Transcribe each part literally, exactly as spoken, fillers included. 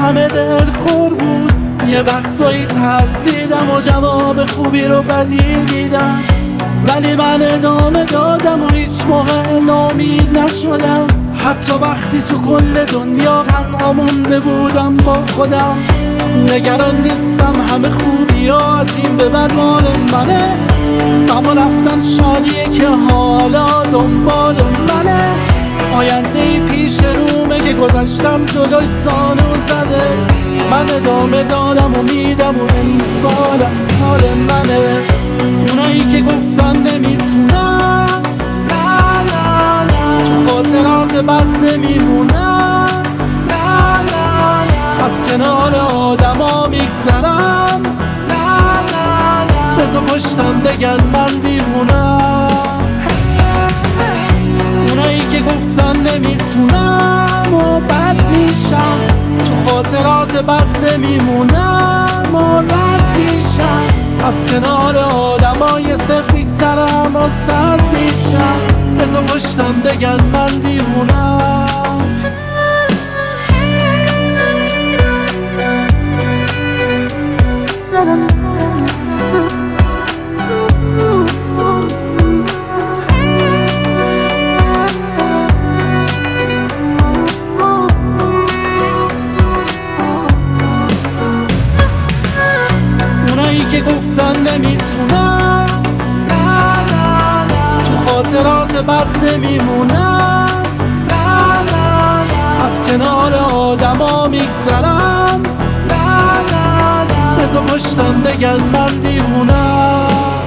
همه دل خور بود. یه وقتایی ترسیدم و جواب خوبی رو بدی دیدم، ولی من ادامه دادم و هیچ موقع ناامید نشدم. حتی وقتی تو کل دنیا تنها مونده بودم با خودم. نگران نیستم، همه خوبی ها از این به بعد مال منه. اما رفتن شادیه که حالا دنبال منه. آینده ای پیش رومه که گذشتم جلوی سانو زده. من ادامه دادم و میدم و امسال سال منه. اونایی که گفتن نمیتونم، تو خاطرات بد نمیمونم. از کنار آدما میگذرم، بذار پشتم بگن من دیوونم. اونایی که گفتن نمیتونم و بد میشم، تو خاطرات بد نمیمونم و رد میشم. از کنار آدمای صفر میگذرم و صد میشم، بذار پشتم بگن من دیوونم. که گفتن نمیتونم، تو خاطرات بد نمیمونم. از کنار آدما میگذرم، بذار پشتم بگن من دیوونم.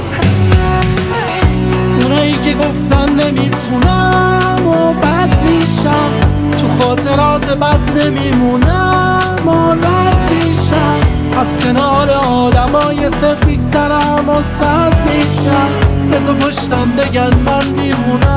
اونایی که گفتن نمیتونم و بد میشم، تو خاطرات بد نمیمونم و رد میشم. از کنار آدمای صفر میگذرم و صد میشم، بذار پشتم بگن من دیوونم.